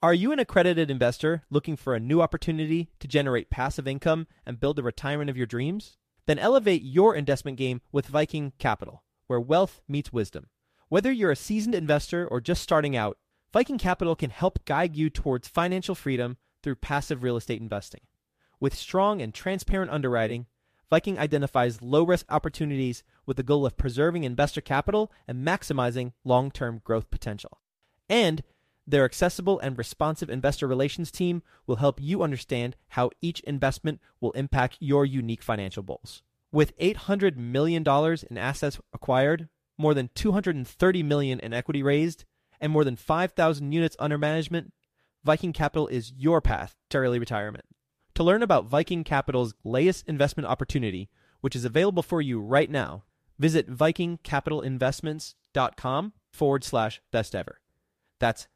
Are you an accredited investor looking for a new opportunity to generate passive income and build the retirement of your dreams? Then elevate your investment game with Viking Capital, where wealth meets wisdom. Whether you're a seasoned investor or just starting out, Viking Capital can help guide you towards financial freedom through passive real estate investing. With strong and transparent underwriting, Viking identifies low-risk opportunities with the goal of preserving investor capital and maximizing long-term growth potential. And their accessible and responsive investor relations team will help you understand how each investment will impact your unique financial goals. With $800 million in assets acquired, more than $230 million in equity raised, and more than 5,000 units under management, Viking Capital is your path to early retirement. To learn about Viking Capital's latest investment opportunity, which is available for you right now, visit vikingcapitalinvestments.com/best ever. That's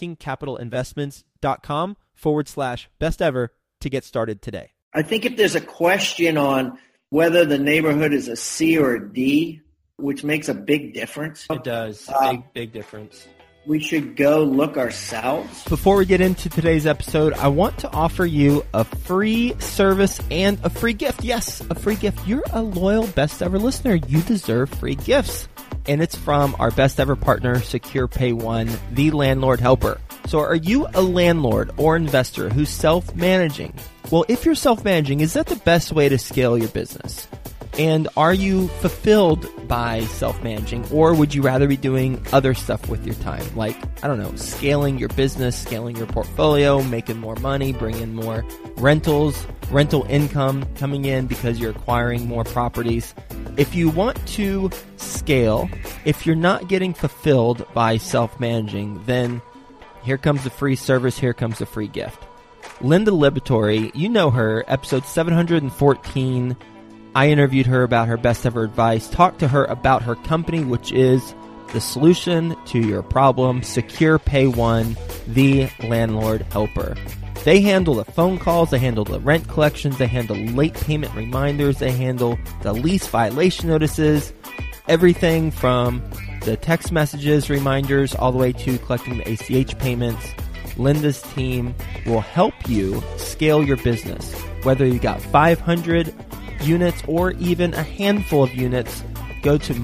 vikingcapitalinvestments.com/best ever to get started today. I think if there's a question on whether the neighborhood is a C or a D, which makes a big difference. It does. Big difference. We should go look ourselves. Before we get into today's episode, I want to offer you a free service and a free gift. Yes, a free gift. You're a loyal Best Ever listener. You deserve free gifts. And it's from our best ever partner, Secure Pay One, the landlord helper. So are you a landlord or investor who's self-managing? Well, if you're self-managing, is that the best way to scale your business? And are you fulfilled by self-managing, or would you rather be doing other stuff with your time? Like, I don't know, scaling your business, scaling your portfolio, making more money, bringing more rental income coming in because you're acquiring more properties. If you want to scale, if you're not getting fulfilled by self-managing, then here comes the free service, here comes the free gift. Linda Liberatore, you know her, episode 714, I interviewed her about her best ever advice, talked to her about her company, which is the solution to your problem, Secure Pay One, the landlord helper. They handle the phone calls, they handle the rent collections, they handle late payment reminders, they handle the lease violation notices, everything from the text messages, reminders, all the way to collecting the ACH payments. Linda's team will help you scale your business. Whether you got 500 units or even a handful of units, go to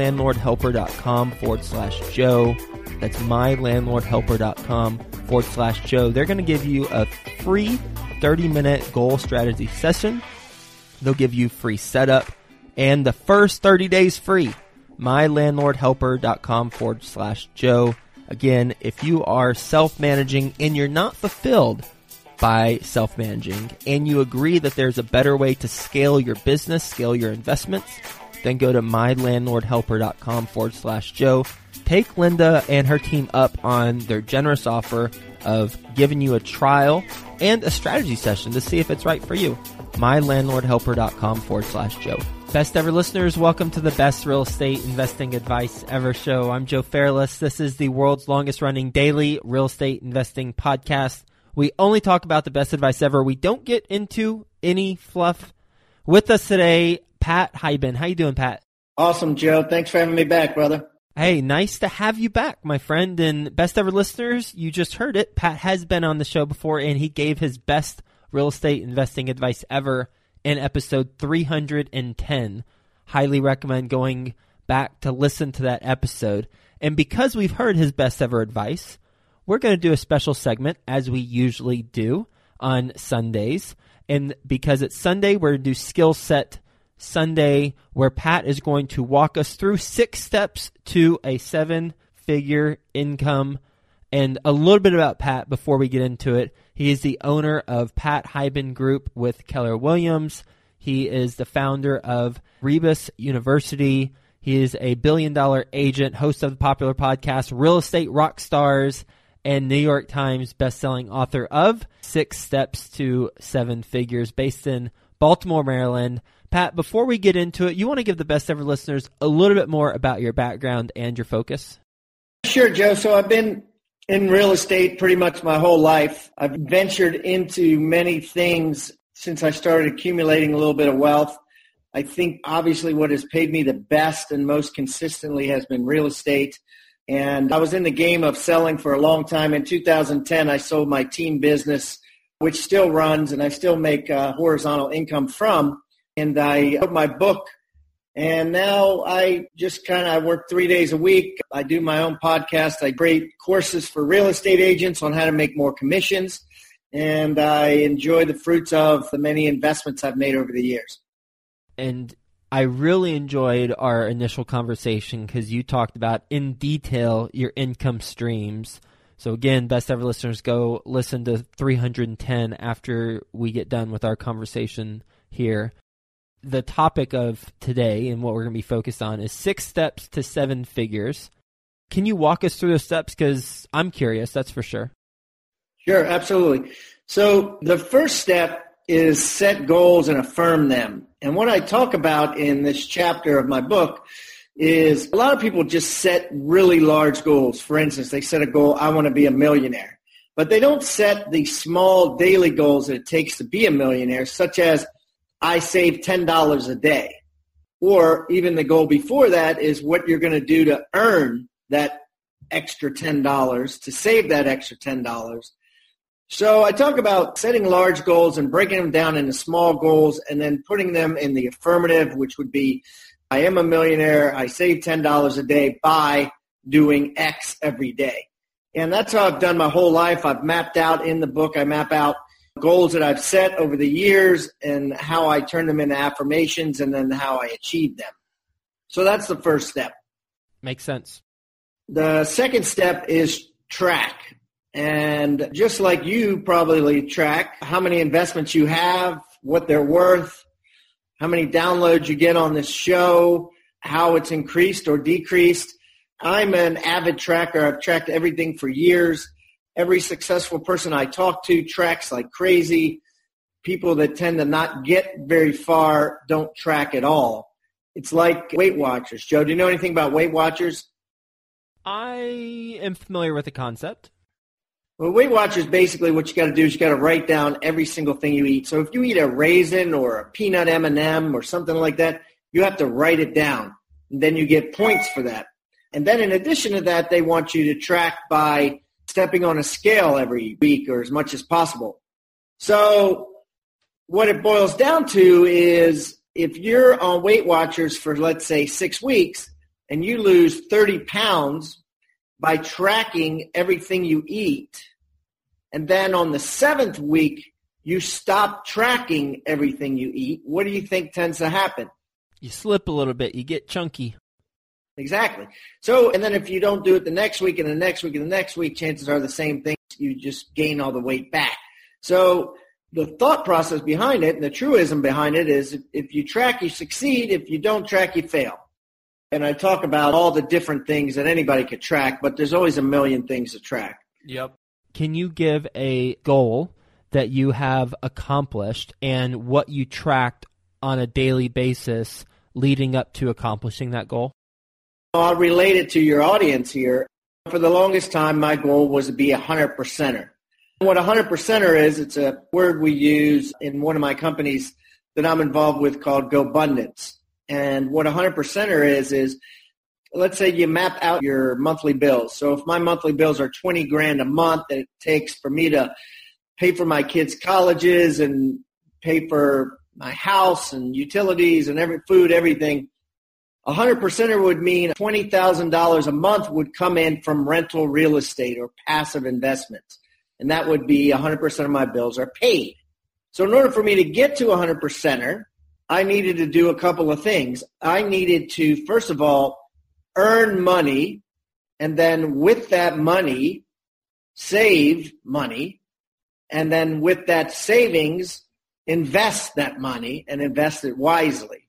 mylandlordhelper.com/Joe. That's mylandlordhelper.com/Joe. They're going to give you a free 30-minute goal strategy session. They'll give you free setup and the first 30 days free. mylandlordhelper.com/Joe. Again, if you are self-managing and you're not fulfilled by self-managing, and you agree that there's a better way to scale your business, scale your investments, then go to mylandlordhelper.com/Joe. Take Linda and her team up on their generous offer of giving you a trial and a strategy session to see if it's right for you. mylandlordhelper.com/Joe. Best ever listeners, welcome to the best real estate investing advice ever show. I'm Joe Fairless. This is the world's longest running daily real estate investing podcast. We only talk about the best advice ever. We don't get into any fluff. With us today, Pat Hiban. How you doing, Pat? Awesome, Joe. Thanks for having me back, brother. Hey, nice to have you back, my friend. And best ever listeners, you just heard it. Pat has been on the show before, and he gave his best real estate investing advice ever in episode 310. Highly recommend going back to listen to that episode. And because we've heard his best ever advice, we're going to do a special segment, as we usually do on Sundays. And because it's Sunday, we're going to do Skill Set Sunday, where Pat is going to walk us through 6 steps to a 7-figure income. And a little bit about Pat before we get into it. He is the owner of Pat Hiban Group with Keller Williams. He is the founder of Rebus University. He is a billion-dollar agent, host of the popular podcast Real Estate Rockstars, and New York Times bestselling author of 6 Steps to 7 Figures, based in Baltimore, Maryland. Pat, before we get into it, you want to give the best ever listeners a little bit more about your background and your focus? Sure, Joe. So I've been in real estate pretty much my whole life. I've ventured into many things since I started accumulating a little bit of wealth. I think obviously what has paid me the best and most consistently has been real estate. And I was in the game of selling for a long time. In 2010, I sold my team business, which still runs, and I still make horizontal income from. And I wrote my book. And now I just I work 3 days a week. I do my own podcast. I create courses for real estate agents on how to make more commissions. And I enjoy the fruits of the many investments I've made over the years. And I really enjoyed our initial conversation because you talked about in detail your income streams. So again, best ever listeners, go listen to 310 after we get done with our conversation here. The topic of today and what we're going to be focused on is 6 steps to 7 figures. Can you walk us through those steps? Because I'm curious, that's for sure. Sure, absolutely. So the first step is set goals and affirm them. And what I talk about in this chapter of my book is a lot of people just set really large goals. For instance, they set a goal, I want to be a millionaire. But they don't set the small daily goals that it takes to be a millionaire, such as I save $10 a day. Or even the goal before that is what you're going to do to earn that extra $10, to save that extra $10. So I talk about setting large goals and breaking them down into small goals and then putting them in the affirmative, which would be I am a millionaire, I save $10 a day by doing X every day. And that's how I've done my whole life. I've mapped out in the book, I map out goals that I've set over the years and how I turn them into affirmations and then how I achieve them. So that's the first step. Makes sense. The second step is track. And just like you probably track how many investments you have, what they're worth, how many downloads you get on this show, how it's increased or decreased. I'm an avid tracker. I've tracked everything for years. Every successful person I talk to tracks like crazy. People that tend to not get very far don't track at all. It's like Weight Watchers. Joe, do you know anything about Weight Watchers? I am familiar with the concept. Well, Weight Watchers, basically what you got to do is you got to write down every single thing you eat. So if you eat a raisin or a peanut M&M or something like that, you have to write it down. And then you get points for that. And then in addition to that, they want you to track by stepping on a scale every week or as much as possible. So what it boils down to is if you're on Weight Watchers for, let's say, 6 weeks and you lose 30 pounds by tracking everything you eat, and then on the 7th week, you stop tracking everything you eat, what do you think tends to happen? You slip a little bit. You get chunky. Exactly. So, and then if you don't do it the next week and the next week and the next week, chances are the same thing. You just gain all the weight back. So the thought process behind it and the truism behind it is if you track, you succeed. If you don't track, you fail. And I talk about all the different things that anybody could track, but there's always a million things to track. Yep. Can you give a goal that you have accomplished and what you tracked on a daily basis leading up to accomplishing that goal? I'll relate it to your audience here. For the longest time, my goal was to be a 100%er. What a 100%er is, it's a word we use in one of my companies that I'm involved with called GoBundance. And what a 100%er is let's say you map out your monthly bills. So if my monthly bills are $20,000 a month that it takes for me to pay for my kids' colleges and pay for my house and utilities and food, everything, a 100%er would mean $20,000 a month would come in from rental real estate or passive investments. And that would be 100% of my bills are paid. So in order for me to get to a 100%er, I needed to do a couple of things. I needed to, first of all, earn money, and then with that money, save money, and then with that savings, invest that money and invest it wisely.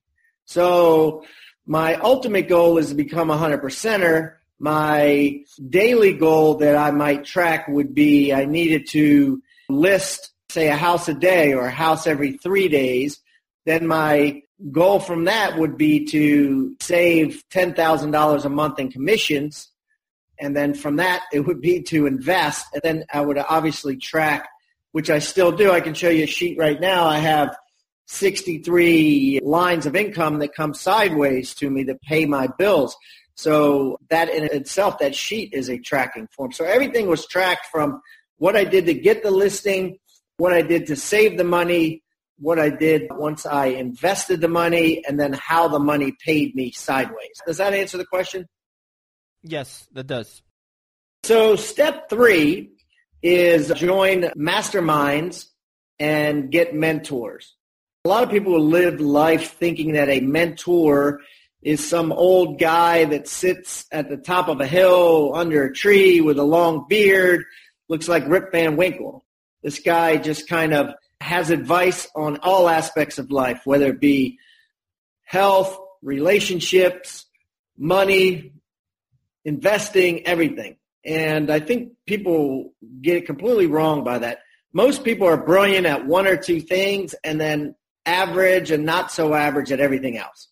So my ultimate goal is to become a 100%er. My daily goal that I might track would be I needed to list, say, a house a day or a house every 3 days. Then my goal from that would be to save $10,000 a month in commissions. And then from that, it would be to invest. And then I would obviously track, which I still do. I can show you a sheet right now. I have 63 lines of income that come sideways to me that pay my bills. So that in itself, that sheet is a tracking form. So everything was tracked from what I did to get the listing, what I did to save the money, what I did once I invested the money, and then how the money paid me sideways. Does that answer the question? Yes, that does. So step 3 is join masterminds and get mentors. A lot of people live life thinking that a mentor is some old guy that sits at the top of a hill under a tree with a long beard, looks like Rip Van Winkle. This guy just kind of has advice on all aspects of life, whether it be health, relationships, money, investing, everything. And I think people get it completely wrong by that. Most people are brilliant at one or two things and then average and not so average at everything else.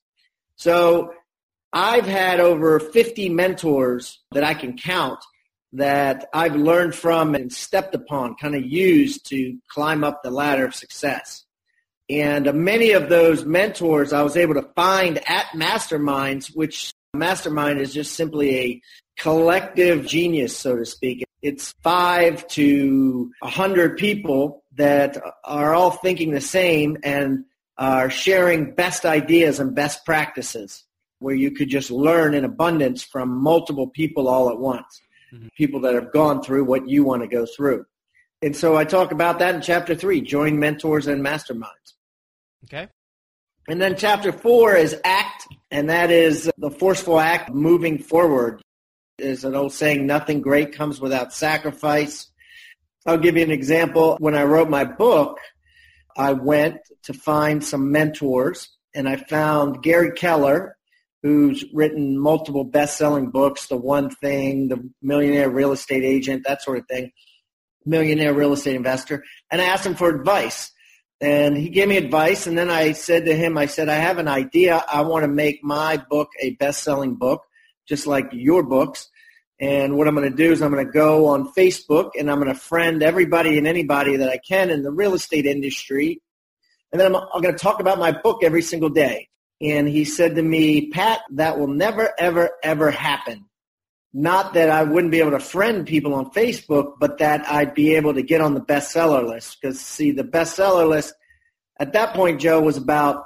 So I've had over 50 mentors that I can count that I've learned from and stepped upon, kind of used to climb up the ladder of success. And many of those mentors I was able to find at masterminds, which mastermind is just simply a collective genius, so to speak. It's 5 to 100 people that are all thinking the same and are sharing best ideas and best practices where you could just learn in abundance from multiple people all at once, people that have gone through what you want to go through. And so I talk about that in Chapter 3, join mentors and masterminds. Okay. And then Chapter 4 is act, and that is the forceful act of moving forward. There's an old saying, nothing great comes without sacrifice. I'll give you an example. When I wrote my book, I went to find some mentors, and I found Gary Keller, who's written multiple best-selling books, The One Thing, The Millionaire Real Estate Agent, that sort of thing, Millionaire Real Estate Investor, and I asked him for advice. And he gave me advice, and then I said to him, I have an idea. I want to make my book a best-selling book, just like your books. And what I'm going to do is I'm going to go on Facebook, and I'm going to friend everybody and anybody that I can in the real estate industry. And then I'm going to talk about my book every single day. And he said to me, Pat, that will never, ever, ever happen. Not that I wouldn't be able to friend people on Facebook, but that I'd be able to get on the bestseller list. Because, see, the bestseller list at that point, Joe, was about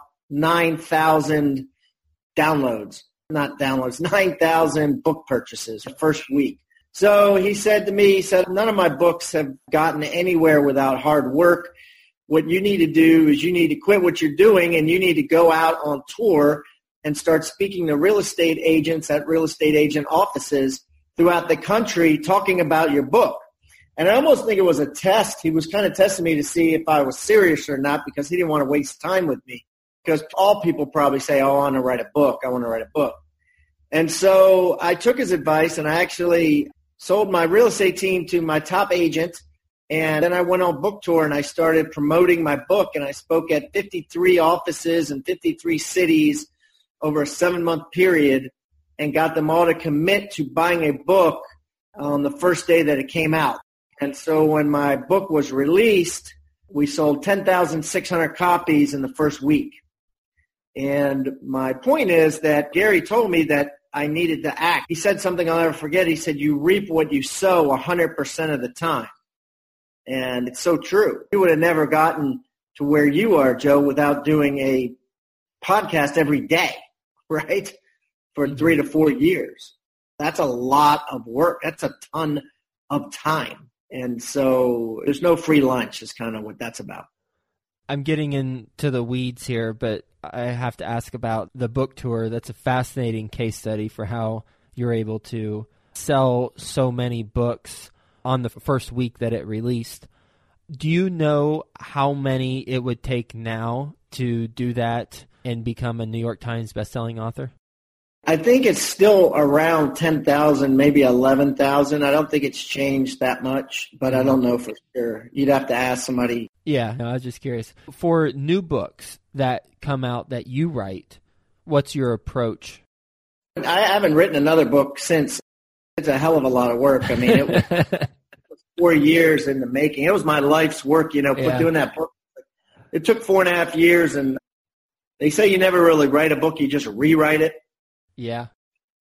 9,000 downloads. Not downloads, 9,000 book purchases the first week. So he said to me, none of my books have gotten anywhere without hard work. What you need to do is you need to quit what you're doing, and you need to go out on tour and start speaking to real estate agents at real estate agent offices throughout the country talking about your book. And I almost think it was a test. He was kind of testing me to see if I was serious or not, because he didn't want to waste time with me. Because all people probably say, oh, I want to write a book. I want to write a book. And so I took his advice, and I actually sold my real estate team to my top agent. And then I went on book tour, and I started promoting my book. And I spoke at 53 offices in 53 cities over a 7-month period, and got them all to commit to buying a book on the first day that it came out. And so when my book was released, we sold 10,600 copies in the first week. And my point is that Gary told me that I needed to act. He said something I'll never forget. He said, you reap what you sow 100% of the time. And it's so true. You would have never gotten to where you are, Joe, without doing a podcast every day, right? For 3 to 4 years. That's a lot of work. That's a ton of time. And so there's no free lunch is kind of what that's about. I'm getting into the weeds here, but I have to ask about the book tour. That's a fascinating case study for how you're able to sell so many books on the first week that it released. Do you know how many it would take now to do that and become a New York Times bestselling author? I think it's still around 10,000, maybe 11,000. I don't think it's changed that much, but I don't know for sure. You'd have to ask somebody. Yeah, no, I was just curious. For new books that come out that you write, what's your approach? I haven't written another book since. It's a hell of a lot of work. I mean, it was 4 years in the making. It was my life's work, doing that book. It took 4.5 years, and they say you never really write a book, you just rewrite it. Yeah.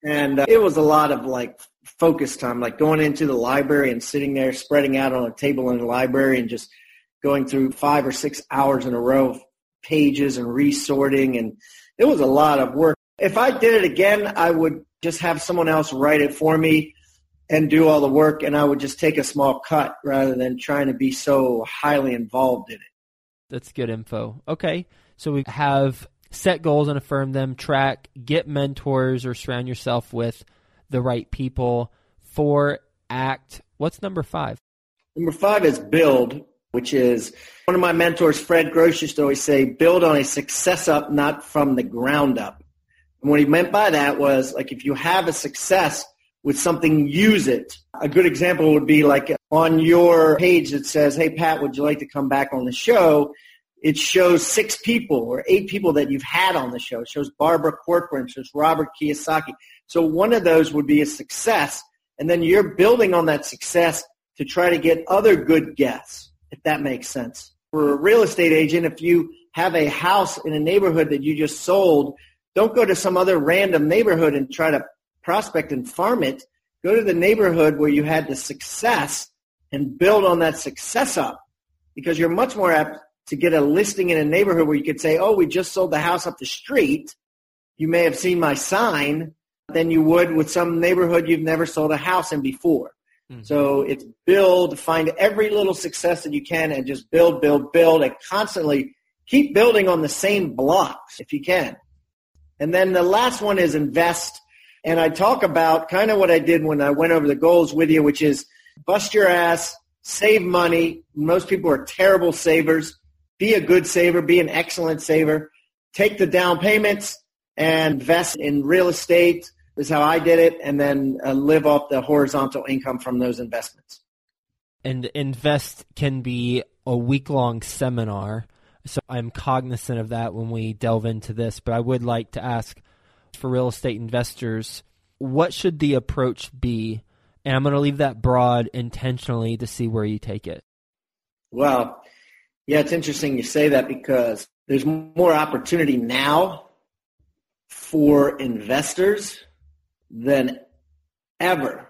And it was a lot of like focus time, like going into the library and sitting there, spreading out on a table in the library and just going through 5 or 6 hours in a row of pages and resorting. And it was a lot of work. If I did it again, I would just have someone else write it for me and do all the work, and I would just take a small cut rather than trying to be so highly involved in it. That's good info. Okay, so we have set goals and affirm them, track, get mentors or surround yourself with the right people. 4, act. What's number 5? Number 5 is build, which is one of my mentors, Fred Gross, used to always say, build on a success up, not from the ground up. And what he meant by that was, like, if you have a success with something, use it. A good example would be like on your page that says, hey, Pat, would you like to come back on the show? It shows 6 people or 8 people that you've had on the show. It shows Barbara Corcoran, it shows Robert Kiyosaki. So one of those would be a success, and then you're building on that success to try to get other good guests, if that makes sense. For a real estate agent, if you have a house in a neighborhood that you just sold, don't go to some other random neighborhood and try to prospect and farm it. Go to the neighborhood where you had the success and build on that success up, because you're much more apt to get a listing in a neighborhood where you could say, oh, we just sold the house up the street. You may have seen my sign, than you would with some neighborhood you've never sold a house in before. Mm-hmm. So it's build, find every little success that you can and just build, and constantly keep building on the same blocks if you can. And then the last one is invest. And I talk about kind of what I did when I went over the goals with you, which is bust your ass, save money. Most people are terrible savers. Be a good saver. Be an excellent saver. Take the down payments and invest in real estate is how I did it, and then live off the horizontal income from those investments. And invest can be a week-long seminar, so I'm cognizant of that when we delve into this, but I would like to ask for real estate investors, what should the approach be? And I'm going to leave that broad intentionally to see where you take it. Well, yeah, it's interesting you say that because there's more opportunity now for investors than ever.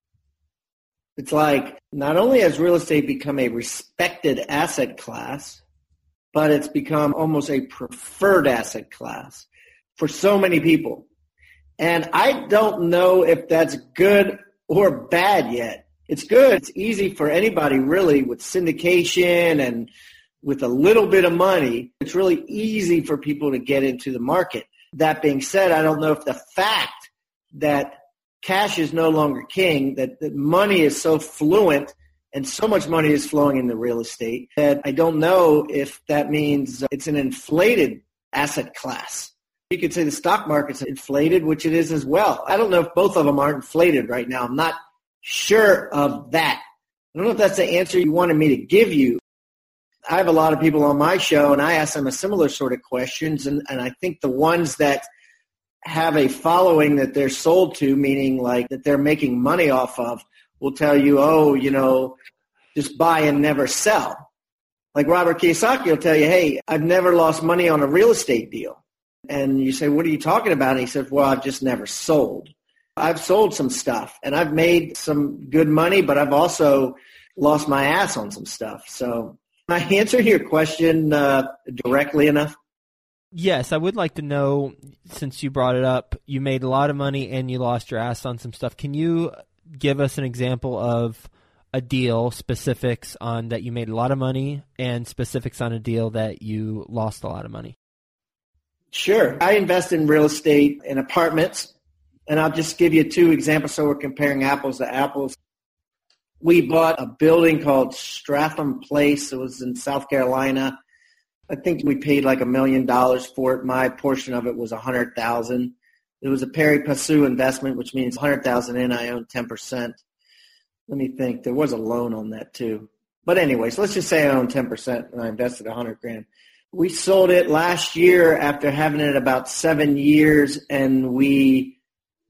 It's like not only has real estate become a respected asset class, but it's become almost a preferred asset class for so many people. And I don't know if that's good or bad yet. It's good. It's easy for anybody really with syndication and with a little bit of money. It's really easy for people to get into the market. That being said, I don't know if the fact that cash is no longer king, that money is so fluent and so much money is flowing into real estate that I don't know if that means it's an inflated asset class. You could say the stock market's inflated, which it is as well. I don't know if both of them are inflated right now. I'm not sure of that. I don't know if that's the answer you wanted me to give you. I have a lot of people on my show, and I ask them a similar sort of questions, and I think the ones that have a following that they're sold to, meaning like that they're making money off of, will tell you, oh, you know, just buy and never sell. Like Robert Kiyosaki will tell you, hey, I've never lost money on a real estate deal. And you say, what are you talking about? And he says, well, I've just never sold. I've sold some stuff, and I've made some good money, but I've also lost my ass on some stuff. So can I answer your question directly enough? Yes, I would like to know, since you brought it up, you made a lot of money and you lost your ass on some stuff. Can you give us an example of a deal, specifics on that you made a lot of money and specifics on a deal that you lost a lot of money? Sure. I invest in real estate in apartments, and I'll just give you 2 examples so we're comparing apples to apples. We bought a building called Stratham Place. It was in South Carolina. I think we paid like $1 million for it. My portion of it was $100,000. It was a pari passu investment, which means $100,000 in, I own 10%. Let me think. There was a loan on that too. But anyways, let's just say I own 10% and I invested $100,000. We sold it last year after having it about 7 years, and we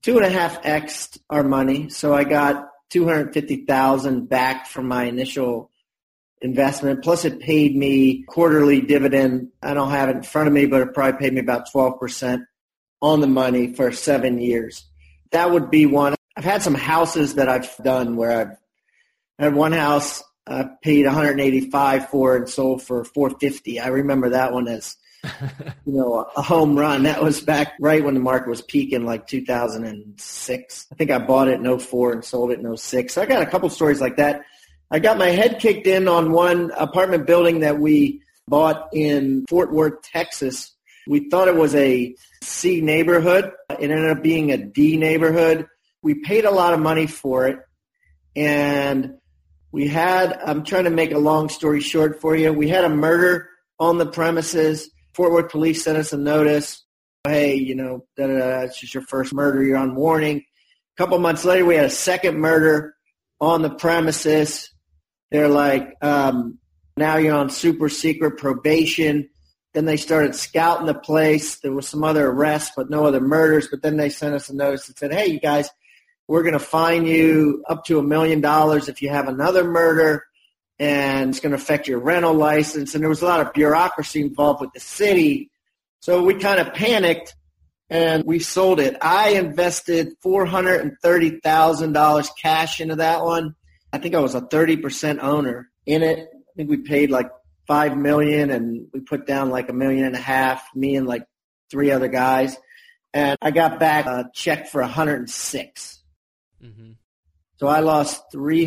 2.5x'd our money. So I got $250,000 back from my initial investment, plus it paid me quarterly dividend. I don't have it in front of me, but it probably paid me about 12% on the money for 7 years. That would be one. I've had some houses that I've done where I've had one house I paid $185 for and sold for $450. I remember that one as, a home run. That was back right when the market was peaking, like 2006. I think I bought it in 2004 and sold it in 2006. So I got a couple stories like that. I got my head kicked in on one apartment building that we bought in Fort Worth, Texas. We thought it was a C neighborhood. It ended up being a D neighborhood. We paid a lot of money for it. And I'm trying to make a long story short for you. We had a murder on the premises. Fort Worth police sent us a notice. Hey, it's just your first murder. You're on warning. A couple months later, we had a second murder on the premises. They're like, now you're on super secret probation. Then they started scouting the place. There was some other arrests, but no other murders. But then they sent us a notice that said, hey, you guys, we're going to fine you up to $1 million if you have another murder, and it's going to affect your rental license. And there was a lot of bureaucracy involved with the city. So we kind of panicked, and we sold it. I invested $430,000 cash into that one. I think I was a 30% owner in it. I think we paid like $5 million, and we put down like $1.5 million, me and like 3 other guys. And I got back a check for $106. Mm-hmm. So I lost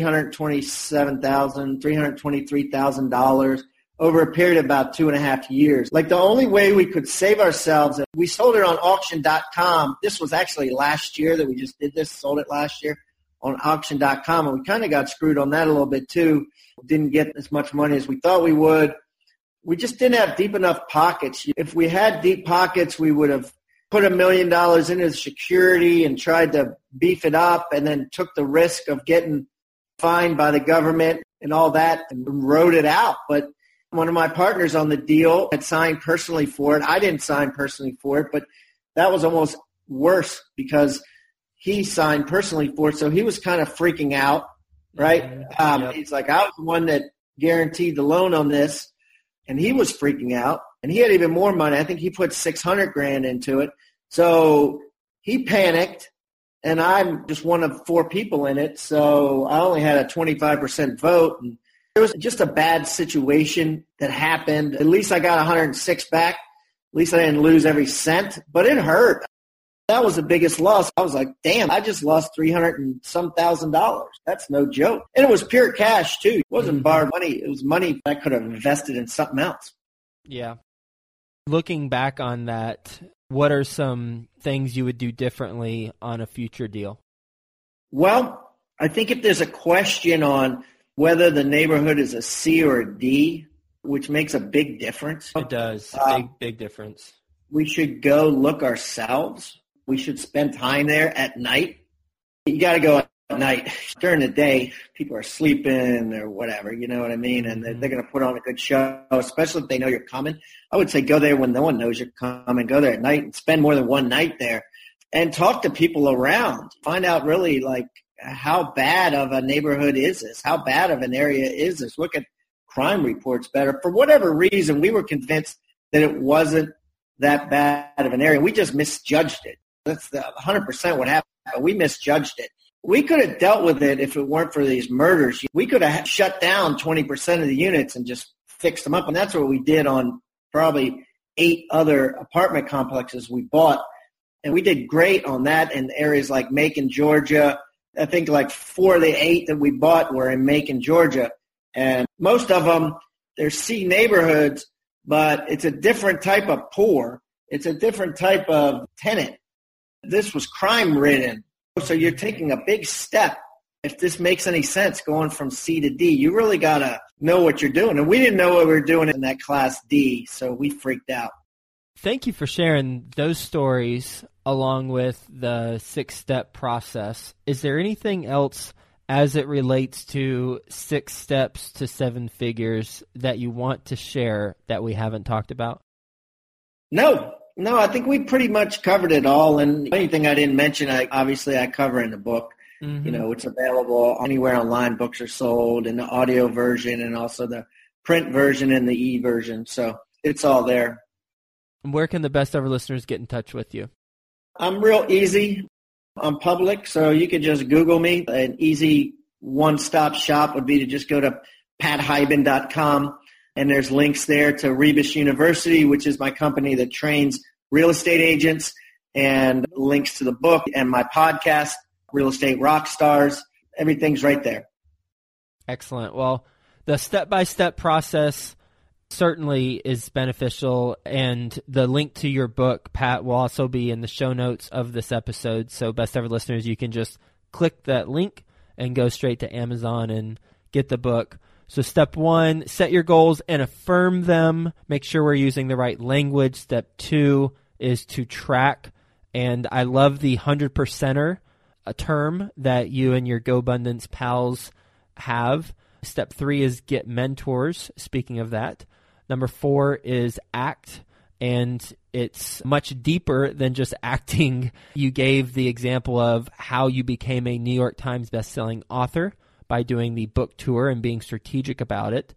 $323,000 over a period of about 2.5 years. Like the only way we could save ourselves, we sold it on auction.com. This was actually last year that we just did this, sold it last year on auction.com. And we kind of got screwed on that a little bit too. Didn't get as much money as we thought we would. We just didn't have deep enough pockets. If we had deep pockets, we would have put $1 million into security and tried to beef it up, and then took the risk of getting fined by the government and all that and rode it out. But one of my partners on the deal had signed personally for it. I didn't sign personally for it, but that was almost worse because he signed personally for it. So he was kind of freaking out, right? Yep. He's like, I was the one that guaranteed the loan on this, and he was freaking out. And he had even more money. I think he put $600,000 into it. So he panicked, and I'm just one of 4 people in it. So I only had a 25% vote. And it was just a bad situation that happened. At least I got 106 back. At least I didn't lose every cent, but it hurt. That was the biggest loss. I was like, damn, I just lost $300 and some thousand. That's no joke. And it was pure cash too. It wasn't borrowed money. It was money I could have invested in something else. Yeah. Looking back on that, what are some things you would do differently on a future deal? Well, I think if there's a question on whether the neighborhood is a C or a D, which makes a big difference. It does. Big difference. We should go look ourselves. We should spend time there at night. You got to go at night. During the day, people are sleeping or whatever, you know what I mean? And they're going to put on a good show, especially if they know you're coming. I would say go there when no one knows you're coming. Go there at night and spend more than one night there and talk to people around. Find out really like how bad of a neighborhood is this? How bad of an area is this? Look at crime reports better. For whatever reason, we were convinced that it wasn't that bad of an area. We just misjudged it. That's 100% what happened. We misjudged it. We could have dealt with it if it weren't for these murders. We could have shut down 20% of the units and just fixed them up. And that's what we did on probably 8 other apartment complexes we bought. And we did great on that in areas like Macon, Georgia. I think like 4 of the 8 that we bought were in Macon, Georgia. And most of them, they're C neighborhoods, but it's a different type of poor. It's a different type of tenant. This was crime-ridden. So you're taking a big step. If this makes any sense going from C to D, you really got to know what you're doing. And we didn't know what we were doing in that Class D, so we freaked out. Thank you for sharing those stories along with the 6-step process. Is there anything else as it relates to 6 steps to 7 figures that you want to share that we haven't talked about? No, I think we pretty much covered it all. And anything I didn't mention, I cover in the book. Mm-hmm. You know, it's available anywhere online books are sold, in the audio version and also the print version and the e-version. So it's all there. Where can the Best Ever listeners get in touch with you? I'm real easy. I'm public, so you could just Google me. An easy one-stop shop would be to just go to pathiban.com, and there's links there to Rebus University, which is my company that trains real estate agents, and links to the book and my podcast, Real Estate Rockstars. Everything's right there. Excellent. Well, the step-by-step process certainly is beneficial, and the link to your book, Pat, will also be in the show notes of this episode. So Best Ever listeners, you can just click that link and go straight to Amazon and get the book. So step 1, set your goals and affirm them. Make sure we're using the right language. Step 2 is to track. And I love the 100%er, a term that you and your GoBundance pals have. Step 3 is get mentors. Speaking of that. Number 4 is act, and it's much deeper than just acting. You gave the example of how you became a New York Times bestselling author by doing the book tour and being strategic about it.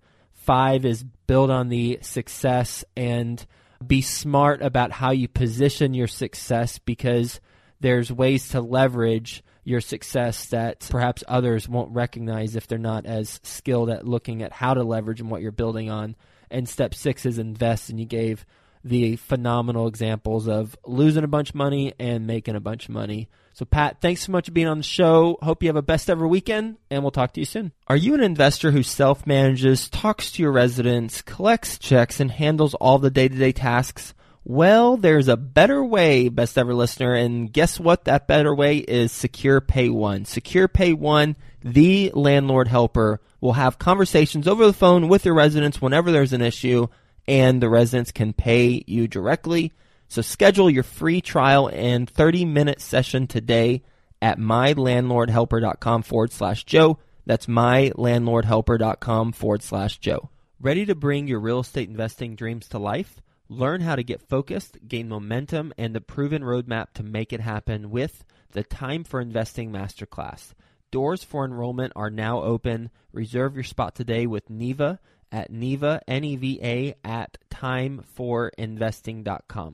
5 is build on the success and be smart about how you position your success, because there's ways to leverage your success that perhaps others won't recognize if they're not as skilled at looking at how to leverage and what you're building on. And step 6 is invest, and you gave the phenomenal examples of losing a bunch of money and making a bunch of money. So Pat, thanks so much for being on the show. Hope you have a best ever weekend, and we'll talk to you soon. Are you an investor who self-manages, talks to your residents, collects checks, and handles all the day-to-day tasks? Well, there's a better way, best ever listener, and guess what? That better way is Secure Pay One. Secure Pay One, the landlord helper, will have conversations over the phone with your residents whenever there's an issue, and the residents can pay you directly. So schedule your free trial and 30-minute session today at mylandlordhelper.com/Joe. That's mylandlordhelper.com/Joe. Ready to bring your real estate investing dreams to life? Learn how to get focused, gain momentum, and the proven roadmap to make it happen with the Time for Investing Masterclass. Doors for enrollment are now open. Reserve your spot today with Neva at Neva, N-E-V-A, at timeforinvesting.com.